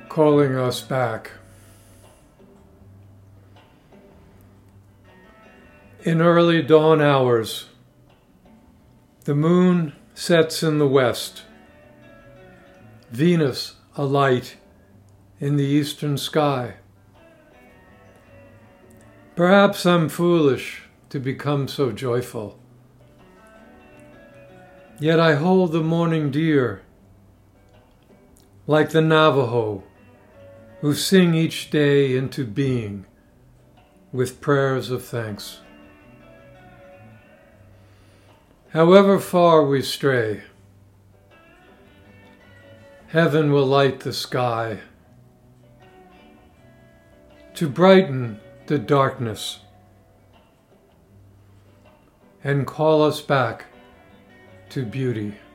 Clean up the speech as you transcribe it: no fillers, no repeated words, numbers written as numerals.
calling us back. In early dawn hours, the moon sets in the west, Venus alight in the eastern sky. Perhaps I'm foolish to become so joyful, yet I hold the morning dear, like the Navajo who sing each day into being with prayers of thanks. However far we stray, heaven will light the sky to brighten the darkness and call us back to beauty.